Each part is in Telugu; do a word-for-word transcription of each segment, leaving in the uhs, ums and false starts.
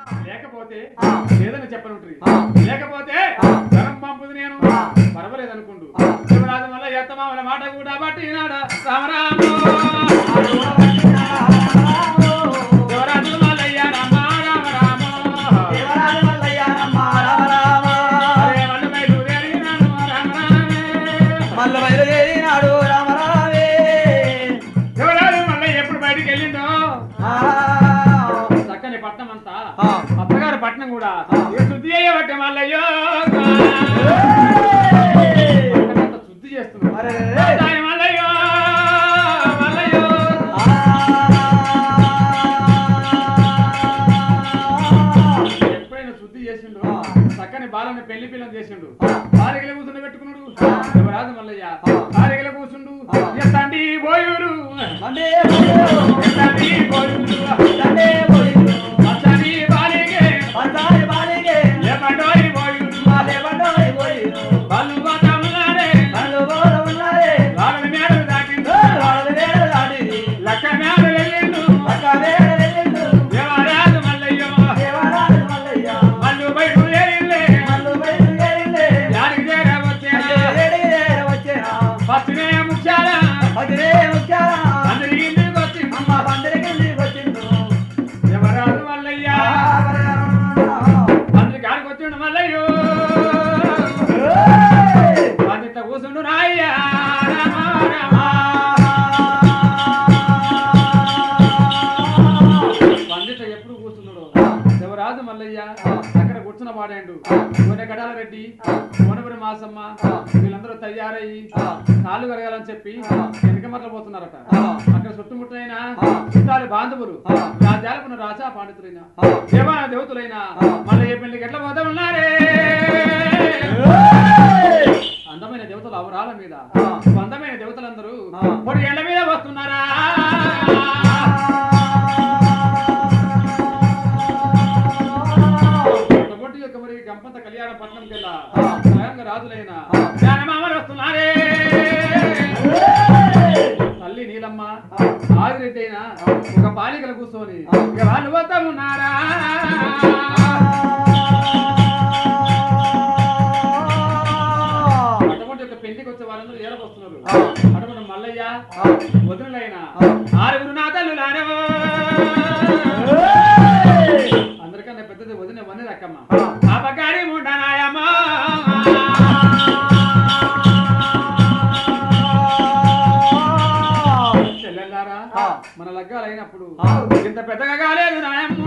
లేకపోతే లేదని చెప్పనుంటుంది లేకపోతే ధనం పంపుది నేను పర్వాలేదు అనుకుంటూ శివరాజు మల్ల ఎత్తమామల మాట కూడా పట్టినాడా రామరామ శివరాజు మల్లయ్య రామ రామ రామ శివరాజు మల్లయ్య రామ రామ రామ అరే మల్ల బయలుదేరినాడు రామ రామే మల్ల బయలుదేరినాడు రామ రామే శివరాజు మల్లయ్య ఎప్పుడు బయటికి వెళ్ళిందో చక్కని పట్నం అంతా అత్తగారు పట్నం కూడా శుద్ధి అయ్యబట్టే మల్లయ్యో శుద్ధి చేస్తున్నారు మల్లయ్యో మల్లయ్యో ఎప్పుడైనా శుద్ధి చేసిండు చక్కని బాలని పెళ్లి పిల్లని చేసిండు భార్యగల కూర్చుని పెట్టుకున్నాడు రాజు మల్లయ్య భార్యగల కూర్చుండు తండ్రి పోయూరు తండ్రి పోయూరు అక్కడ కూర్చున్న వాడాడు కొనే గడాల రెడ్డి కోనపురి మాసమ్మ వీళ్ళందరూ తయారయ్యి కాళ్ళు కరగాలని చెప్పి వెనకమట్ల పోతున్నారట అక్కడ చుట్టుముట్టైన చుట్టాలి బాంధవులు రాజ్యాలకున్న రాజా పాండితులైన దేవా దేవతలైన మళ్ళీ ఏ పెళ్లికి ఎట్లా పోతా ఉన్నారే అందమైన దేవతలు అవరాల మీద అందమైన దేవతలందరూ పొడి ఎండ మీద వస్తున్నారా గంపంత కళ్యాణ పట్నం కెళ్ళా స్వయంగా రాజులైన జ్ఞానమామలు వస్తున్నారే తల్లి నీలమ్మ ఆదిరెడ్డి అయినా ఒక బాలికలు కూర్చొని ఇక వాళ్ళు వద్ద ఉన్నారా అటువంటి ఒక పెళ్లికి వచ్చే వాళ్ళందరూ ఏడకొస్తున్నారు అటువంటి మల్లయ్య వదినలైన ఆరుగురు నా తల్లులారా అందరికన్నా పెద్దది వదిన వన్నది అక్కమ్మ ఆపకారి ముండనాయమ్మ చెల్లెల్లారా మన లగ్గాలు అయినప్పుడు ఇంత పెద్దగా కాలేదు నాయమ్మ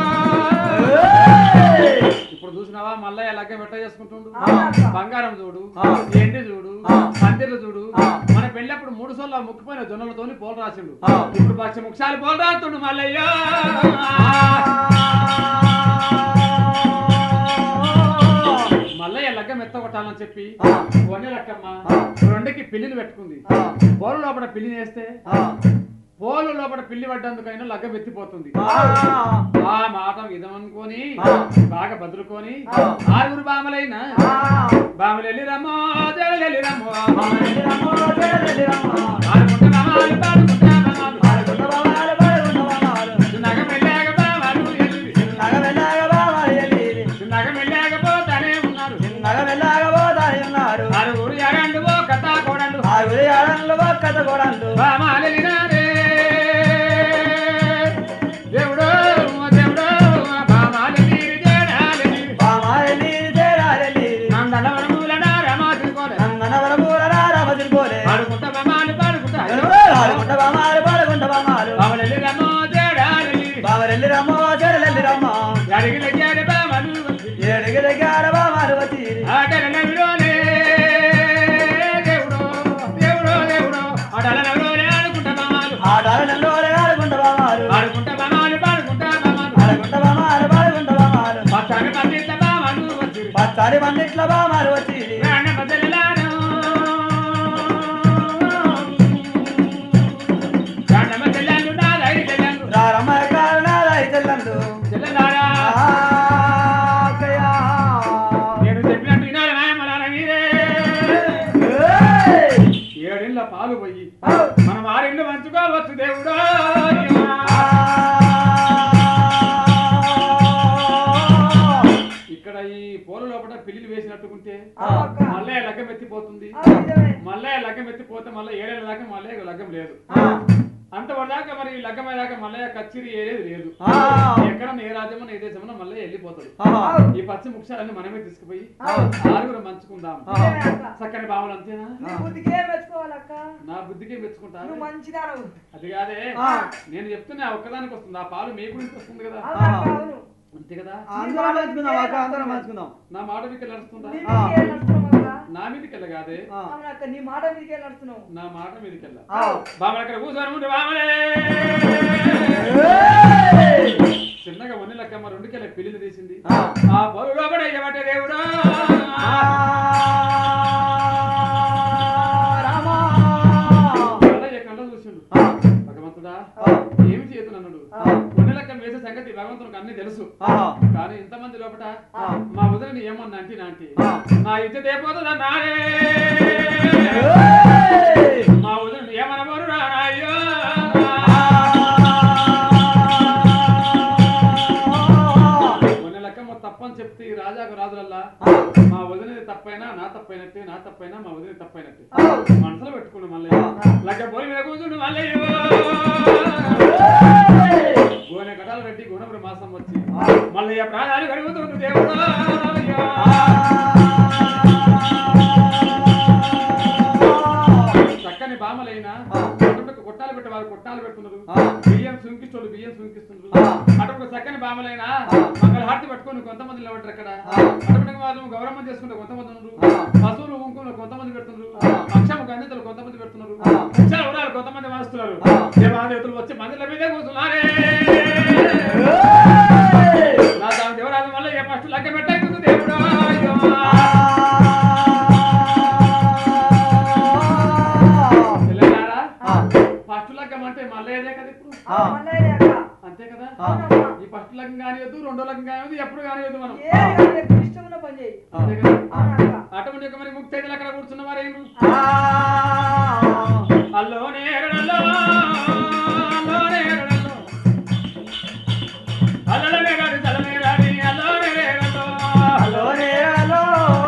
ఇప్పుడు చూసినావా మల్లయ్య లగ్గ పెట్ట చేసుకుంటుండు బంగారం చూడు ఎండి చూడు పందిర్లు చూడు మన పెళ్ళప్పుడు మూడు సోళ్ళ ముక్కిపోయిన జొన్నలతోని పోలు రాసిండు ఇప్పుడు పక్ష ముక్షాలు పోలు రాస్తుండు మల్లయ్య మల్లయ్య లగ్గ మెత్త కొట్టాలని చెప్పి వన్నె లక్కమ్మ రెండుకి పిల్లిని పెట్టుకుంది పోలు లోపల పిల్లిని వేస్తే పోలు లోపల పిల్లి పడ్డందుకైనా లగ్గ వెత్తిపోతుంది ఆ మాట ఇదమనుకొని బాగా బదులుకొని ఆరుగురు బామలైన బామలు వెళ్ళి రమ్మో వెళ్ళి రమ్మో ఆరుగురు ఎడండు కథ కోడండు ఆరుగురు ఎడండు కథ కోడండు బామాలినారే దేవుడు దేవుడు బామాలి నీరు చేరాలి బామాలి నీరు చేరాలి నందనవరమూల రామతిరుకోలే నందనవరమూల రామతిరుకోలే పాడుకుంట బామాలి పాడుకుంట పాడుకుంట బామాలి పాడుకుంట బామాలి బామలెల్లి రమ్మో చేరాలి బామలెల్లి రమ్మో చేరలెల్లి రమ్మో అడిగిన చేర బామలు ఏడిగిన గార బామలు వచ్చి ఆటల నవిలోనే పచ్చారి పండిట్ల బామారు వచ్చి నేను చెప్పినట్టు వినాలి నాయమ్మలారా మీరే ఏడిళ్ళ పాలు పోయి మనం ఆరింళ్ళు మంచుకోవచ్చు దేవుడు కట్టుకుంటే మళ్ళీ లగ్గం ఎత్తిపోతుంది మళ్ళీ లగ్గం ఎత్తిపోతే మళ్ళీ ఏడేళ్ళ దాకా మళ్ళీ లగ్గం లేదు అంతవరదాకా మరి లగ్గం అయ్యాక మళ్ళీ కచ్చిరి ఏది లేదు ఎక్కడ ఏ రాజ్యమో ఏ దేశమో మళ్ళీ వెళ్ళిపోతాడు ఈ పచ్చి ముఖ్యాలన్నీ మనమే తీసుకుపోయి ఆరుగురు మంచుకుందాం చక్కని భావన అంతేనా నా బుద్ధికే మెచ్చుకుంటాను అది కాదే నేను చెప్తున్నా ఒక్కదానికి వస్తుంది ఆ పాలు మీ గురించి వస్తుంది కదా అంతే కదా నా మాట మీకు నడుస్తుందా నా మీదకి వెళ్ళ కాదే నీ మాట మీదకి నడుస్తున్నావు నా మాట మీదకి వెళ్ళ బాబు అక్కడ కూర్చొని ముందు బామలే చిన్నగా వన్ని లెక్కమ్మ రెండుకెళ్ళ పెళ్లి తీసింది ఆ బరువులో కూడా అయ్యబట్టే దేవుడా కంట చూసిండు భగవంతుడా ఏమి చేతులు అన్నాడు కొన్ని లెక్క వేసే సంగతి భగవంతునికి అన్ని తెలుసు కానీ ఇంతమంది లోపల మా వదిలిని ఏమన్నా అంటే నాంటి నా ఇజ్జత అయిపోతుందా నాడే మా వదిలిని ఏమనబోరు రాయ్యో కొన్ని లెక్క తప్పని చెప్తే ఈ రాజాకు రాజులల్లా మా వదిలిని తప్పైనా నా తప్పైనట్టే నా తప్పైనా మా వదిలి తప్పైనట్టే మనసులో పెట్టుకుని మళ్ళీ లెక్క పోయి మీద కూర్చుండు మళ్ళీ గోనె కటాల రెడ్డి గుణపుర మాసం వచ్చి మళ్ళీ ప్రాణాలు కడుగుతుంది దేవుడు చక్కని బామలైనా కొట్టాలు పెట్టి వారు కొట్టాలు పెడుతున్నారు బియ్యం సుంకిస్తోళ్ళు బియ్యం సుంకిస్తున్నారు అటువంటి చక్కని బామలైనా మంగళ హారతి పెట్టుకుని కొంతమంది నిలబడ్డారు అక్కడ అటువంటి వాళ్ళు గౌరవం చేసుకుంటే కొంతమంది ఉన్నారు పశువులు ఊంకులు కొంతమంది పెడుతున్నారు అక్షము గంధితులు కొంతమంది పెడుతున్నారు అక్షర ఉరాలు కొంతమంది వాస్తున్నారు దేవాదేవతలు వచ్చి మందిల మీదే కూర్చున్నారే నా దాని దేవరాజు వల్ల ఏ ఫస్ట్ లెక్క పెట్టేస్తుంది దేవుడు ఫస్ట్ లగ్గం అంటే మళ్ళీ ఏదే కదా ఇప్పుడు అంతే కదా ఈ ఫస్ట్ లగ్గం కానివద్దు రెండో లగ్గం కానివద్దు ఎప్పుడు కానివద్దు మనం అంతే కదా అటువంటి ఒక మరి ముక్తి అయితే అక్కడ కూర్చున్న వారేం అల్లో నేరడల్లో అల్లో నేరడల్లో అల్లలమే గాడి తలమే గాడి అల్లో నేరడల్లో అల్లో నేరడల్లో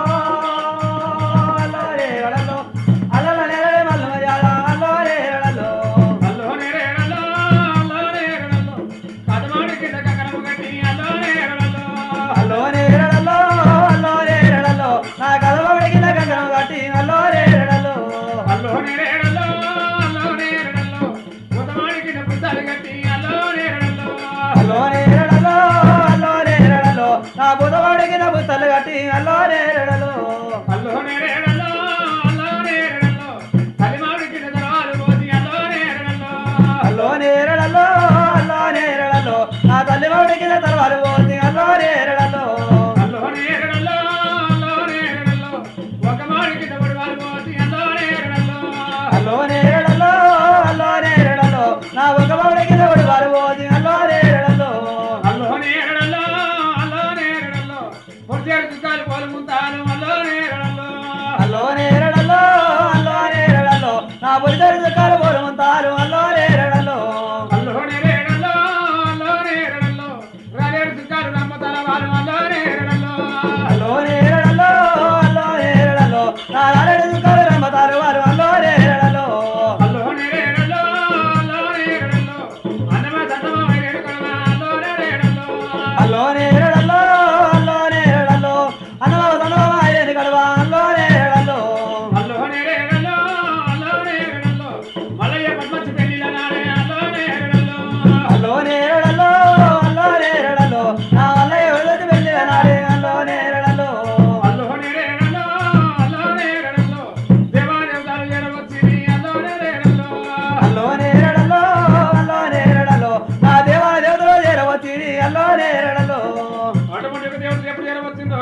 అల్లో నేరడల్లో అల్లల నేరడే మల్లమయాల అల్లో నేరడల్లో అల్లో నేరడల్లో అల్లో నేరడల్లో కదమాడి కింద కంకణము కట్టి అల్లో నేరడల్లో అల్లో నేరడల్లో అల్లో నేరడల్లో నా కదమాడి కింద కంకణము కట్టి అల్లో నేరడల్లో అల్లో నేరడల్లో అల్లో నేరడల్లో ఉతమాడి కింద పుస్తలు కట్టి అల్లో నేరడల్లో అల్లో నేరడల్లో అల్లో నేరడల్లో నా బుధవాడి కింద పుస్తలు కట్టి అల్లో నేరడల్లో అల్లో నేరడల్లో అల్లో నేరడల్లో కలిమాడి కింద దరవాలు పోసి అల్లో నేరడల్లో అల్లో నేరడల్లో అల్లో నేరడల్లో నా తల్లివాడి కింద దరవాలు పోసి అల్లో నేరడల్లో అల్లో నేరడల్లో అల్లో నేరడల్లో ఒక మాడి కింద బడివాలు పోసి అల్లో నేరడల్లో అల్లో నేరడల్లో అల్లో నేరడల్లో నా ఒక మాడి కింద బడివాలు పోసి అల్లో నేరడల్లో అల్లో నేరడల్లో అల్లో నేరడల్లో పొడిచేరు చుక్కాలు పోలు ముంతాలు అల్లో నేరడల్లో అల్లో నేరడల్లో అల్లో నేరడల్లో నా పొడిచేరు చుక్కాలు పోలు ముంతాలు అల్లో నేరడల్లో అల్లో నేరడల్లో అల్లో నేరడల్లో రాలేరు చుక్కాలు నమ్మతాల వాళ్ళు అల్లో నేరడల్లో అల్లో నేరడల్లో అల్లో నేరడల్లో నా రాలేరు చుక్కాలు నమ్మతారు వారు అల్లో నేరడల్లో అల్లో నేరడల్లో అల్లో నేరడల్లో అన్నమ సన్నమ వైరేడు కడవ అల్లో నేరడల్లో అల్లో నేరడల్లో అల్లో నేరడల్లో అన్నమ సన్నమ వైరేడు కడవ అల్లో నేరడల్లో అల్లో నేరడల్లో అల్లో నేరడల్లో మలయ పద్మచి పెళ్లిల నాడే అల్లో నేరడల్లో అల్లో నేరడల్లో అల్లో నేరడల్లో నా మలయ వదటి పెళ్లిల నాడే అల్లో నేరడల్లో అల్లో నేరడల్లో అల్లో నేరడల్లో దేవాదేవతలు చేరవచ్చి అల్లో నేరడల్లో అల్లో నేరడల్లో అల్లో నేరడల్లో నా దేవాదేవతలు చేరవచ్చి అల్లో నేరడల్లో అటువంటి దేవతలు ఎప్పుడు చేరవచ్చిందో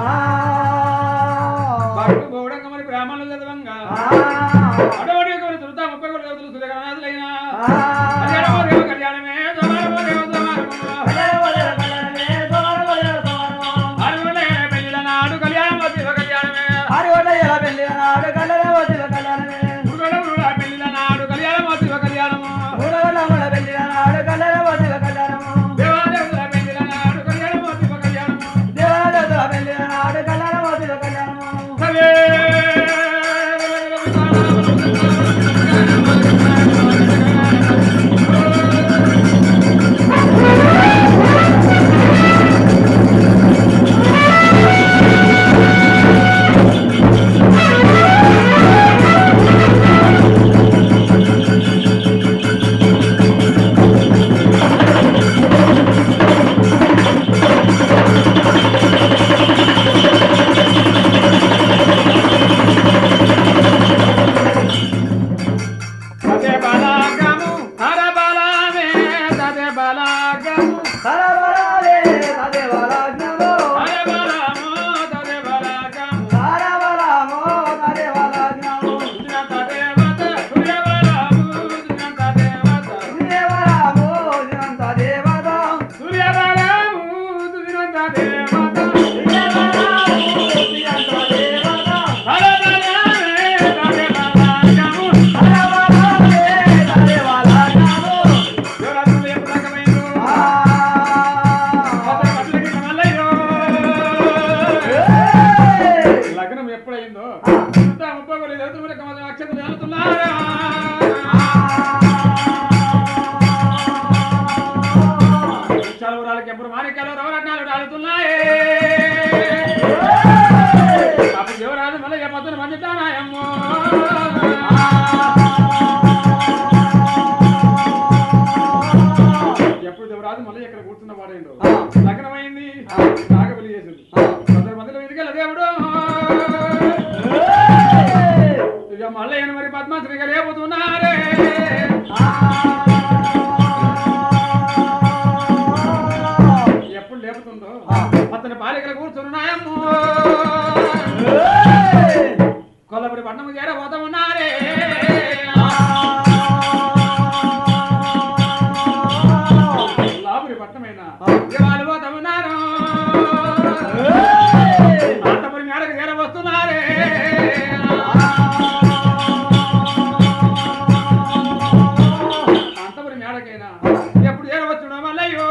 భక్తు గౌడంగా మరి బ్రాహ్మణులు చదవంగా అటువంటి చురుతా ముప్పై కోటి దేవతలు సూర్యగణనాథులైనా కళ్యాణమే పెళ్లిల నాడు కళ్యాణం వచ్చిన కళ్యాణమే పెళ్లిల నాడు కళ్యాణం వచ్చిన కళ్యాణమే పెళ్లిల నాడు కళ్యాణం వచ్చిన కళ్యాణము పెళ్లిల నాడు కళ్యాణం వచ్చిన కళ్యాణము దేవాదేవుల పెళ్లిల నాడు కళ్యాణం వచ్చిన కళ్యాణము దేవాదేవుల పెళ్లిల నాడు కళ్యాణం వచ్చిన కళ్యాణము లగ్నమైంది నాగబలి చేసింది కొందరు మందిలో ఎదిగల దేవుడు ఇక మళ్ళీ మరి పద్మాశ్రీగా లేపుతున్నారే ఎప్పుడు లేపుతుందో అతని బాలికలు కూర్చున్నాయమ్మో కొల్లపురి పట్టణము చేరబోతా ఉన్నారే లాపురి పట్టణమైనా వాళ్ళు పోతా ఉన్నారు అంతపురి మేడకు చేరవస్తున్నారే అంతపురి మేడకైనా ఎప్పుడు చేరవచ్చుడం వల్లయ్యో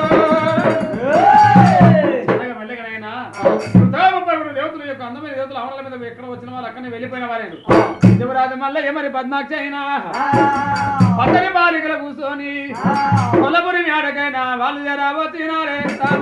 దేవతల యొక్క అందమైన దేవతలు అవనల మీద ఎక్కడ వచ్చిన వాళ్ళు అక్కడనే వెళ్ళిపోయిన వారేను శివరాజు మళ్ళీ ఏమని పద్మాక్షి అయినా పచ్చని బాలికలు కూర్చొని కొల్లపురి మేడకైనా వాళ్ళు జరాబోతున్నారే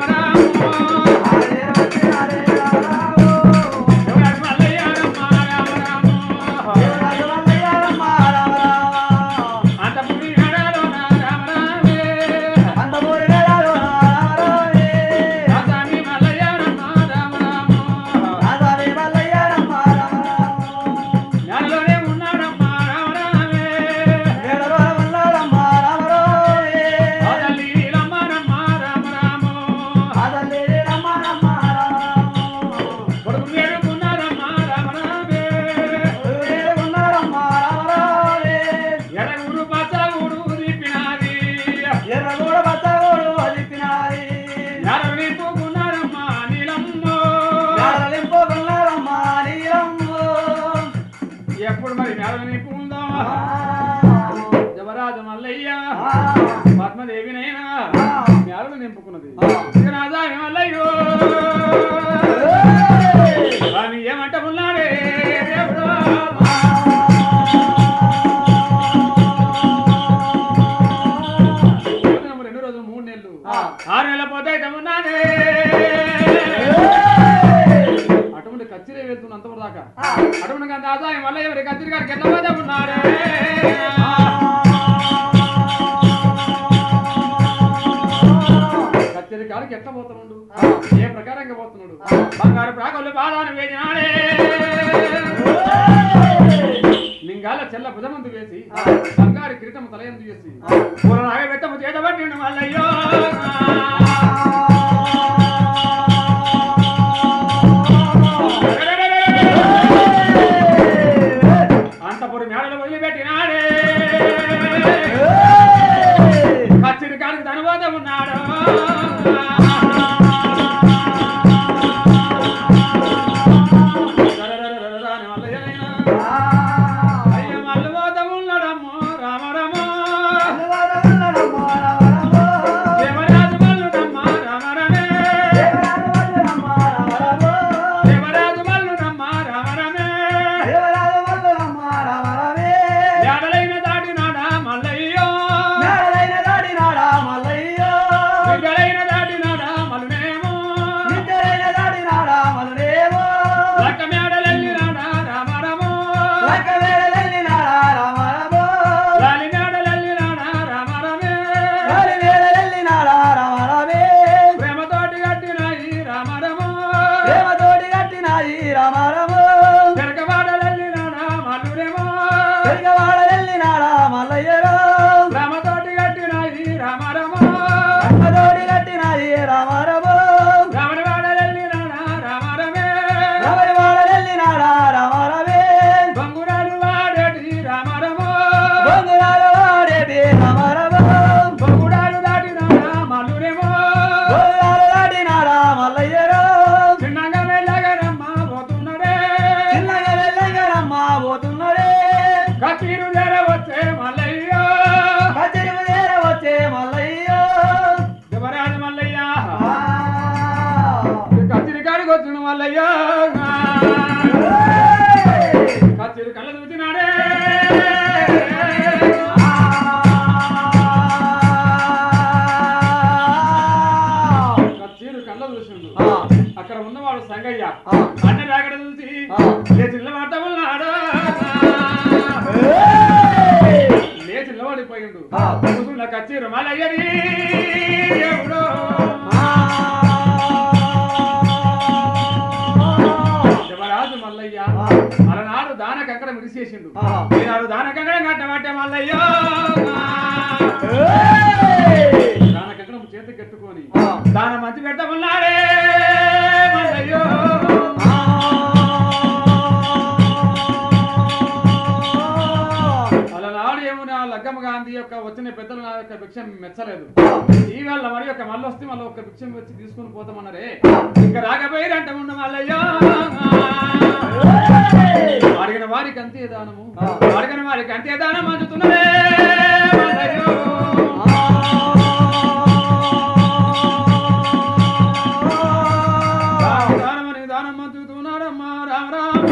ఎప్పుడు మరి మేడకు ఉందా జవరాజు మల్లయ్య పద్మదేవినైనా మేడలు నింపుకున్నది మల్లయ్యో అని ఏమంట ఉన్నాడే రెండు రోజులు మూడు నెలలు ఆరు నెలల పోతే ఉన్నానే అటువంటి కచ్చిరే వెళ్తున్న అంతవరకు దాకా అటువంటి ఆదాయం వల్ల ఎవరి కచ్చిరి గారికి ఎట్లా పోతే ఉన్నాడే కచ్చిరి గారికి ఎట్లా పోతున్నాడు ఏ ప్రకారంగా పోతున్నాడు బంగారు ప్రాకులు బాధాన్ని వేసినాడే లింగాల చెల్ల భుజమందు వేసి బంగారు కిరీటము తలయందు వేసి పూలనాగ పెట్టము చేతబట్టి మల్లయ్యో అంతపురి మేడలు వదిలిపెట్టినాడే కచ్చిరి కాడికి ధనబోత ఉన్నాడు అయ్య మల్లబోత ఉన్నాడమ్మో రామరమో దేవరాజు మల్లుడమ్మ వచ్చిన మల్లయ్యా కచ్చేరు కళ్ళ చూసినాడే కచ్చేరు కళ్ళ చూసిండు అక్కడ ఉన్నవాడు సంగయ్య అన్న రాగడ చూసి లేచిల్ల మాట ఉన్నాడు లేచి నిలబడిపోయిండు కూర్చున్న కచ్చేరు మల్లయ్యని ఎవడో శివరాజు మల్లయ్య అలనాడు దాన కంకణం విడిచేసిండు ఈనాడు దాన కంకణం కట్టబట్టే మల్లయ్య దాన కంకణం చేతి కట్టుకొని దాన మంచి పెట్టమన్నాడే మల్లయ్యో అలనాడు ఏమునా లగ్గమ్మ గాంధీ యొక్క వచ్చిన పెద్దలు నా యొక్క భిక్షం మెచ్చలేదు ఈవేళ మరి యొక్క మళ్ళీ వస్తే మళ్ళీ ఒక భిక్షం వచ్చి తీసుకుని పోతామన్నారే ఇంకా రాకపోయిరంట ఉండు మల్లయ్యో అడిగిన వారికి అంతే దానము అడిగిన వారికి అంతే దానం అందుతున్నదే మల్లయ్యో దానమని దానం అందుతున్నాడమ్మా రామ రామ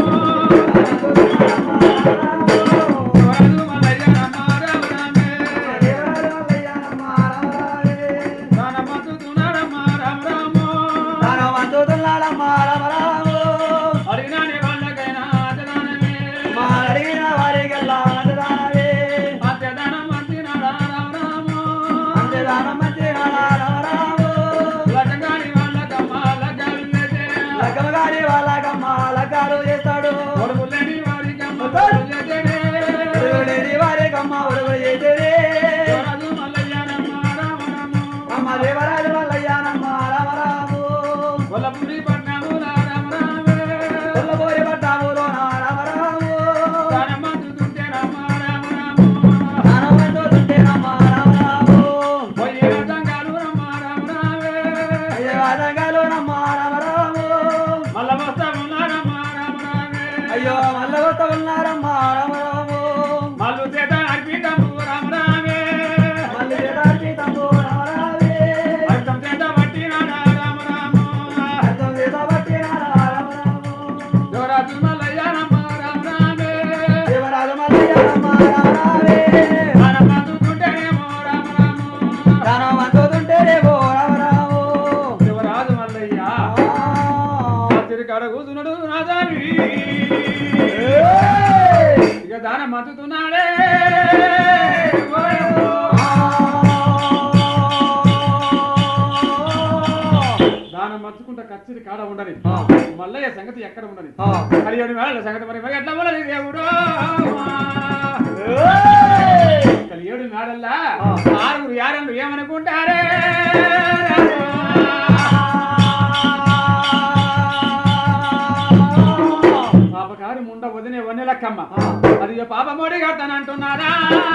దానం మతుతున్నాడే దానం మర్చుకుంటా కచ్చిరి కాడ ఉండని మల్లయ్య సంగతి ఎక్కడ ఉండని కలియుడి వేళ సంగతి మరి మరి ఎట్లా ఉండదు దేవుడు కలియుడి మేడల్లా ఆరుగురు యారళ్ళు ఏమనుకుంటారే పాపకారి ముండ వదినే వన్నె లక్కమ్మ అది పాప మోడీ కడతానంటున్నారా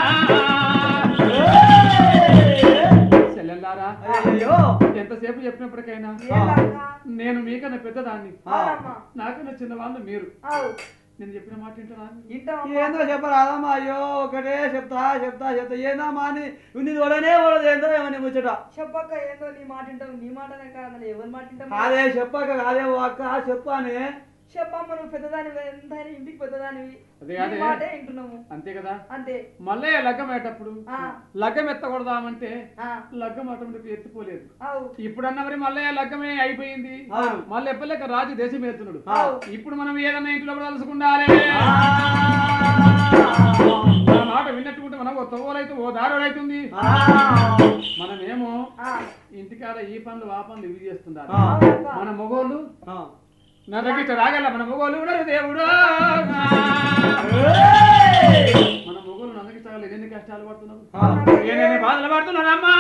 చెల్లెల్లారా ఎంతసేపు చెప్పినప్పటికైనా నేను మీకన్నా పెద్దదాన్ని నాకన్నా చిన్నవాళ్ళు మీరు నేను చెప్పిన మాట వింటారా ఏందో చెప్పరాదమ్మా అయ్యో ఒకటే చెప్తా చెప్తా చెప్తా ఏందమ్మా అని నీ తోడనే ఓడదు ఏందో ఏమని ముచ్చట చెప్పక్క ఏందో నీ మాట వింటావు నీ మాటనే కాదు ఎవరి మాట వింటావు అదే చెప్పక అదే అక్క చెప్పానే చెప్పమ్మ నువ్వు పెద్దదానివి ఎంతైనా ఇంటికి పెద్దదానివి అంతే కదా అంతే మల్లయ్య లగ్గం అయ్యేటప్పుడు లగ్గం ఎత్తకూడదామంటే లగ్గం ఆటోమేటిక్ ఎత్తిపోలేదు ఇప్పుడన్నా మరి మల్లయ్య లగ్గమే అయిపోయింది మళ్ళీ ఎప్పలేక రాజు దేశం ఎత్తున్నాడు ఇప్పుడు మనం ఏదన్నా ఇంట్లో కలుసుకుండాలి మాట విన్నట్టుకుంటే మనం ఓ తోలైతే ఓ దారుడైతుంది మనమేమో ఇంటికాడ ఈ పనులు ఆ పనులు ఇవి చేస్తున్నారు మన మగోళ్ళు నా దగ్గర రాగల మన మొగోళ్ళు ఉన్నారు దేవుడు మన మొగోళ్ళు నా దగ్గర రాగల ఎన్ని కష్టాలు పడుతున్నావు ఏనేని బాధలు పడుతున్నారమ్మా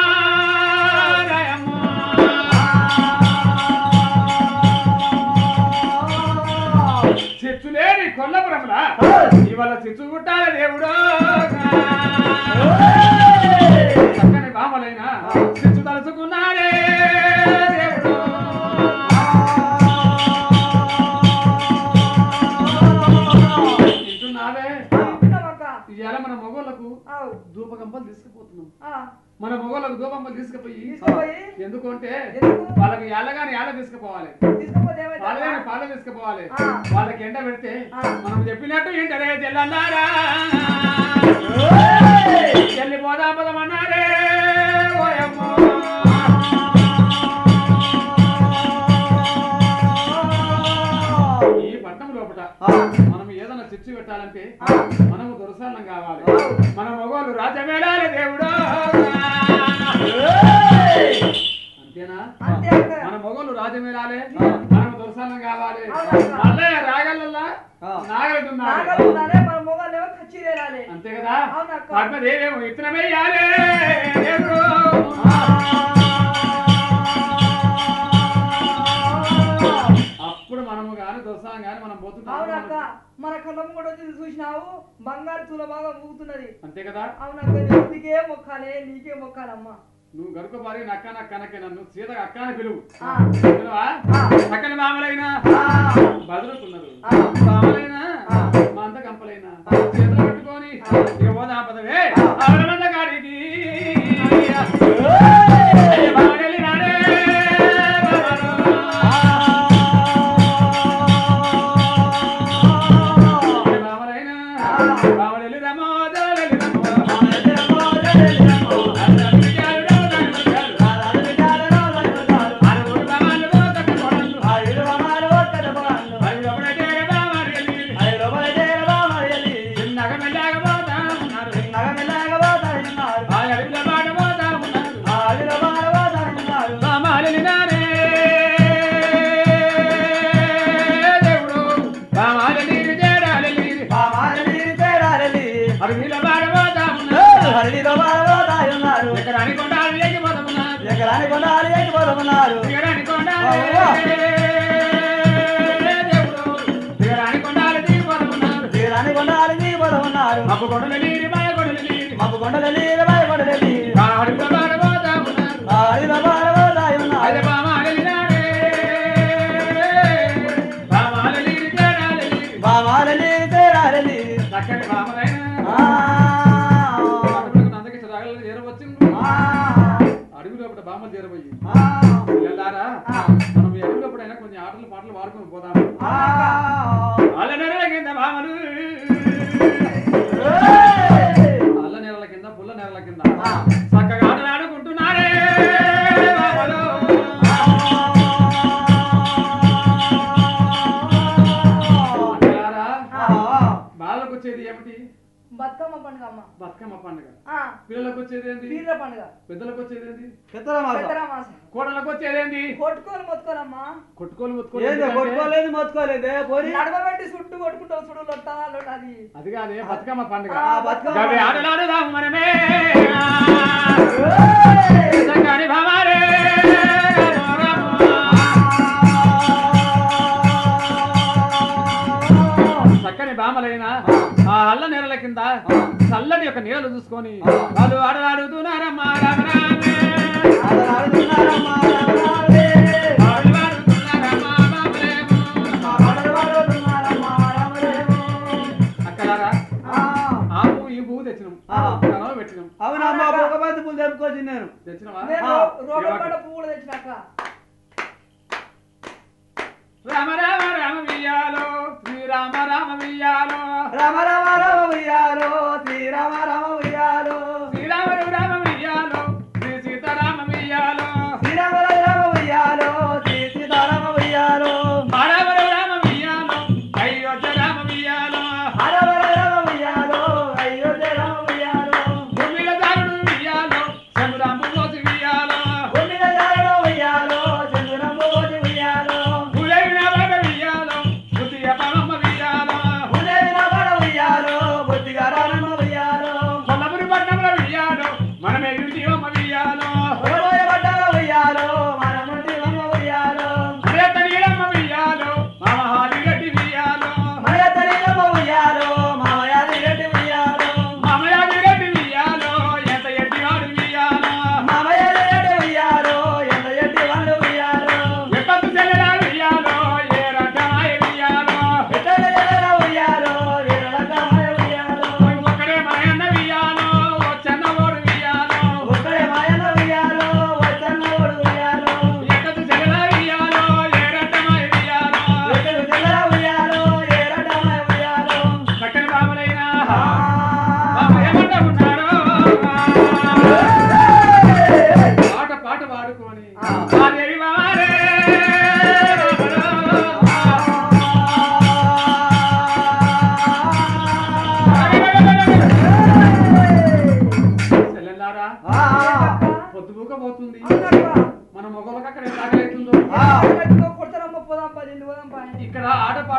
చెచ్చు లేని కొల్లపురంలా ఇవాళ చెచ్చు పుట్టాలి దేవుడు చక్కని బామలైనా చెచ్చు తలుచుకున్నారే దేవుడు ఇవాళ మన మొగోళ్లకు ధూపకంపలు తీసుకుపోతున్నాం మన మొగోళ్ళకు దూపమ్మలు తీసుకుపోయి తీసుకుపోయి ఎందుకు అంటే ఎందుకు? వాళ్ళకి ఎల్లగాని ఎల్ల తీసుకుపోవాలి, తీసుకుపోతే ఏమైతే పాలగాని పాల తీసుకుపోవాలి. ఆ. వాళ్ళకి ఎండ పెడితే ఆ. మనం చెప్పినట్టు ఏంటనే తెల్లన్నారా వెళ్ళిపోదా పదమన్నారే ఓయమ్మో. ఈ పట్టణం లోపల మనం ఏదైనా చిచ్చు పెట్టాలంటే మనము దురసాలం కావాలి. మన మగవాళ్ళు రాజమేళాలి దేవుడు అంతేనా? అంతే అంతే. మన మొగలు రాజమేళాలే మనం దురసాలం కావాలి. మళ్ళీ రాగలల్లా నాగలున్నాడు నాగలున్నానే మన మొగాలేమో కచ్చిరేరాలే. అంతే కదా? అవునక్క. పద్మదేవేమో ఇత్తనమేయాలే దేవుడు. అప్పుడు మనము గాని దురసాలం గాని మనం పోతున్నాం. అవునక్క, మన కళ్ళము కూడా వచ్చి చూసినావు బంగారు తుల బాగా ఊగుతున్నది. అంతే కదా? అవునక్క, నీకే మొక్కాలే, నీకే మొక్కాలమ్మా. నువ్వు గరుక భారీ నక్క నక్క నక్కే నన్ను సీత అక్క అని పిలువు. ఆ. పిలువా? ఆ. చక్కని మామలైనా ఆ. బదులుకున్నారు. ఆ. మామలైనా ఆ. మా అంత కంపలైనా చేతులు పెట్టుకొని యోదా పదవే ఆడమంద గాడికి మామలైనా మామలెల్లి రమో దళలి రమో ఎకరాని కొండాలు ఎగిపోతున్నారు. ఎకరాని కొండాలి ఎగిపోతున్నారు. ఎకరాని కొండాలు ఎకరాని కొండాలు దిగిపోతున్నారు. తీరాని కొండాలి దిగిపోతున్నారు. మబ్బు కొండలు నీరు మాయ కొండలు నీరు మబ్బు కొండల నీరు భయపడలే అడుగుల బాడబోతా ఉన్నారు. ఆడిన బారబోతాయి ఉన్నారు. అయితే బామాలి నాడే బామాలి నీరు తేడాలి బామాలని తేడాలని చక్కటి బామలైనా అడుగు లోపల బామ్మలు చేరబోయి వెళ్ళారా మనం అడుగు లోపడైనా కొన్ని ఆటలు పాటలు వాడుకొని పోదాము. అల్ల నెరల కింద బామలు అల్ల నెరల కింద పుల్ల నెరల కింద చక్కగా ఆటలు ఆడుకుంటున్నారే బామలు. బాలకు వచ్చేది ఏమిటి? బతుకమ్మ పండుగ అమ్మ. బతుకమ్మ పండుగ. ఆ. పిల్లలకు వచ్చేది ఏంటి? పీర్ల పండుగ. పెద్దలకు వచ్చేది ఏంటి? పెద్దరామాస. కోడలకు వచ్చేది ఏంటి? కొట్టుకోలు మొత్తుకోనమ్మా. కొట్టుకోలు ఏందో ముత్తుకోలు కొట్టుకోలేదు మొత్తుకోలేదే పోనీ నడవబెట్టి చుట్టు కొట్టుకుంటావు చూడు లొట్టాలు అది. అది కాదే బతుకమ్మ పండుగ. ఆ, బతుకమ్మ గవి ఆటలాడుదాం మనమే చక్కని భామారే చక్కని భామలైన ఆ అల్ల నేరల కింద చల్లని యొక్క నీళ్ళు చూసుకొని వాళ్ళు ఆడలాడుతున్నారమ్మా రామరామే ఆడుతున్నారమ్మా రామరామే. ఆడలాడుతున్నారమ్మా బామలేమో. ఆడుతున్నారమ్మా రామరేమో. అక్కడారా ఆ. ఆ పువ్వు ఈ పువ్వు తెచ్చినాం ఆ. కనవ పెట్టినాం. అవునమ్మా ఒక బంతి పూలు తెంపుకొచ్చి నేను తెచ్చినవా? నేను ఆ. రోగపడ పువ్వులు తెచ్చినాక రామ రామ రామ వియ్యాలో శ్రీరామ రామ వియ్యాలో రామ రామ రామ ఉయ్యాలో శ్రీరామ రామ ఉయ్యాలో శ్రీరామ రామ వియ్యాలో శ్రీ సీతారామ వియ్యాలో శ్రీరామ రామ ఉయ్యాలో శ్రీ సీతారామ ఉయ్యాలో రామ రామ వియ్యాలో అయోధ్య రామ వియ్యాలో రామ రామ ఉయ్యాలో అయోధ్య రామ ఉయ్యాలో భూమిల దారుడు వియ్యాలో శంభురాము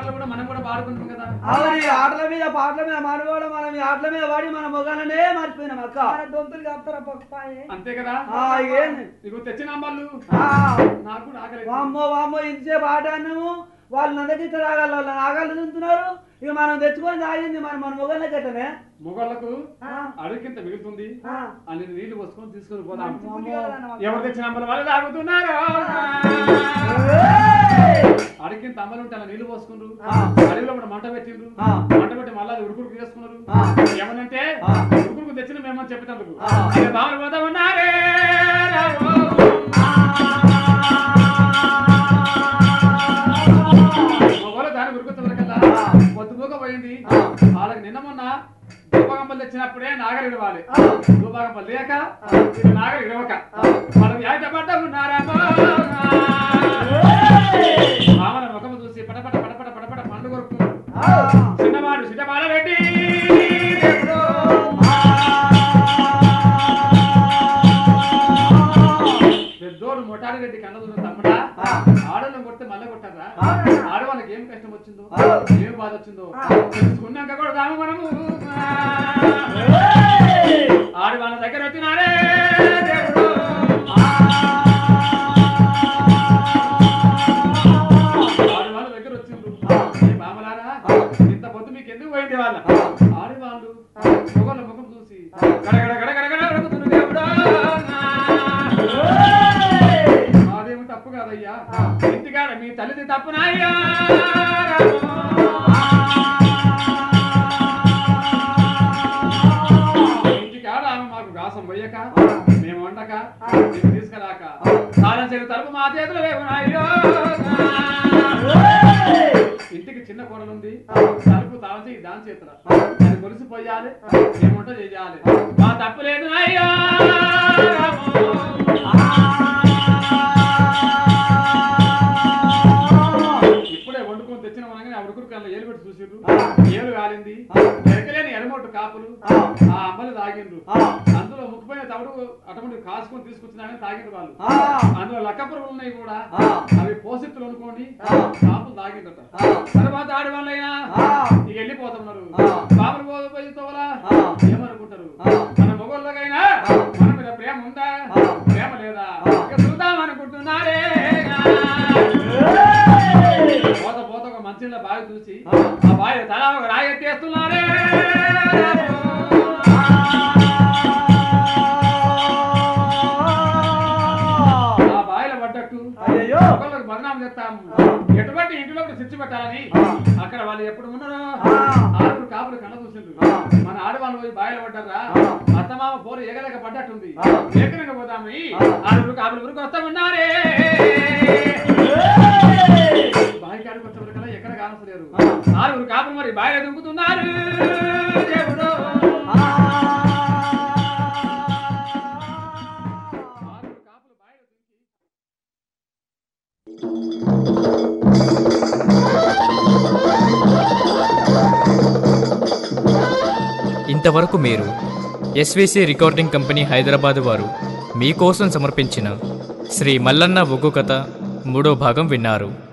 పాటలు కూడా మనం కూడా పాడుకుంటాం కదా. అవును, ఈ ఆటల మీద పాటల మీద మనవాడు మనం ఈ ఆటల మీద వాడి మన మొగాలనే మర్చిపోయినాం అక్క. మన దొంతులు కాపుతారా పక్కపాయే అంతే కదా. ఆ, ఏంది నీకు తెచ్చిన అమ్మలు ఆ, నాకు కూడా ఆకలి. వామ్మో వామ్మో ఇంతసేపు ఆట అన్నాము, వాళ్ళు నందకిట్ట రాగాలి, వాళ్ళు నాగాళ్ళు తింటున్నారు, ఇక మనం తెచ్చుకొని తాగింది మన మన మొగళ్ళకి ఎట్టనే. మొగళ్ళకు అడుగుకింత మిగులుతుంది అని నీళ్లు పోసుకొని తీసుకొని పోదాం. ఎవరు తెచ్చిన అమ్మలు వాళ్ళు తాగుతున్నారు. అడిగింత అమ్మలు ఉంటే అలా నీళ్లు పోసుకున్నారు. అడవిలో కూడా మంట పెట్టిండ్రు. మంట పెట్టి మళ్ళీ ఉడుకుడుకు చేసుకున్నారు. ఏమనంటే ఉడుకుడుకు తెచ్చిన మేమని చెప్పేటందుకు బాగులు పోతా ఉన్నారే. మొగలు దాని ఉరుకుతున్నారు కదా. పొద్దుగా పోయింది. వాళ్ళకి నిన్న మొన్న దూపగంపలు తెచ్చినప్పుడే నాగరి ఇడవాలి. దూపగంపలు లేక నాగరి ఇడవక మనం యాట పడ్డ ఉన్నారా. మామల ముఖము చూసి పటపట పటపట పటపట పండు కొరుకుతున్నారు. చిన్నవాడు సిద్ధమాల రెడ్డి పెద్దోడు మొటాడి రెడ్డి కన్నదూరు తమ్ముడా. ఆడవాళ్ళని కొడితే మళ్ళీ కొట్టారా. ఆడవాళ్ళకి ఏం కష్టం వచ్చిందో ఏం బాధ వచ్చిందో తెలుసుకున్నాక కూడా రాము మనము. ఆడవాళ్ళ దగ్గర వచ్చినారే. ఆడవాళ్ళ దగ్గర వచ్చిండ్రు. బామలారా ఇంత పొద్దు మీకు ఎందుకు పోయింది వాళ్ళ. ఆడవాళ్ళు మొగల ముఖం చూసి గడగడ గడగడగడ అడుగుతున్నారు. దేవుడా అదేమో తప్పు కాదయ్యా. ఇంటికాడ మీ తల్లిది తప్పునాయ్యా. ఇంటికాడ ఆమె మాకు గాసం పోయక మేము వండక మేము తీసుకురాక సాయం చేరు తలుపు మా చేతులు లేవునాయ్యో. ఇంటికి చిన్న కూరలుంది. తలుపు తాళం చేయి దాని చేతుల అది కొలిసిపోయాలి. మేము వంట చేయాలి. మా తప్పు లేదు అయ్యా. ఇప్పుడే వండుకొని తెచ్చిన మనగానే ఆ ఉడుకుడు కళ్ళ ఏలు పెట్టి చూసిండ్రు. ఏలు కాలింది. ఎరకలేని ఎడమొట్టు కాపులు ఆ అమ్మలు తాగిండ్రు. అందులో ముక్కుపోయిన తవుడు అటువంటి కాసుకొని తీసుకొచ్చినా తాగిండ్రు వాళ్ళు. అందులో లక్క పురుగులు ఉన్నాయి కూడా. అవి పోసిత్తులు అనుకోండి కాపులు తాగిండ్రట. తర్వాత ఆడవాళ్ళైనా ఇక వెళ్ళిపోతున్నారు. బాబులు పోయి తోలా ఏమనుకుంటారు. మన మొగోళ్ళకైనా మన మీద ప్రేమ ఉందా ప్రేమ లేదా ఇక చూద్దాం అనుకుంటున్నారే. పోత పోత ఒక మంచిగా బావి చూసి ఆ బావి తల ఒక రాయి ఎత్తేస్తున్నారే. ఆ బావిలో పడ్డట్టు ఒకళ్ళకి బదనాం చేస్తాము. ఎటువంటి ఇంటిలో శిక్ష పెట్టాలని అక్కడ వాళ్ళు ఎప్పుడు ఉన్నారో ఆరుగురు కాపులు కళ్ళ చూసిండ్రు. మన ఆడవాళ్ళు పోయి బావిలో పడ్డారా. అత్తమామ పోరు ఎగలేక పడ్డట్టుంది. ఎక్కడికి పోతాము. ఆరుగురు కాపులు ఊరికి వస్తామన్నారే. బావి కాడికి వచ్చే వరకు ఎక్కడ కానసలేరు. ఆరుగురు కాపులు మరి బావిలో దుంకుతున్నారు. దేవుడు ఆరుగురు కాపులు బావిలో ఇంతవరకు మీరు ఎస్విసి రికార్డింగ్ కంపెనీ హైదరాబాద్ వారు మీకోసం సమర్పించిన శ్రీ మల్లన్న ఒగ్గు కథ మూడో భాగం విన్నారు.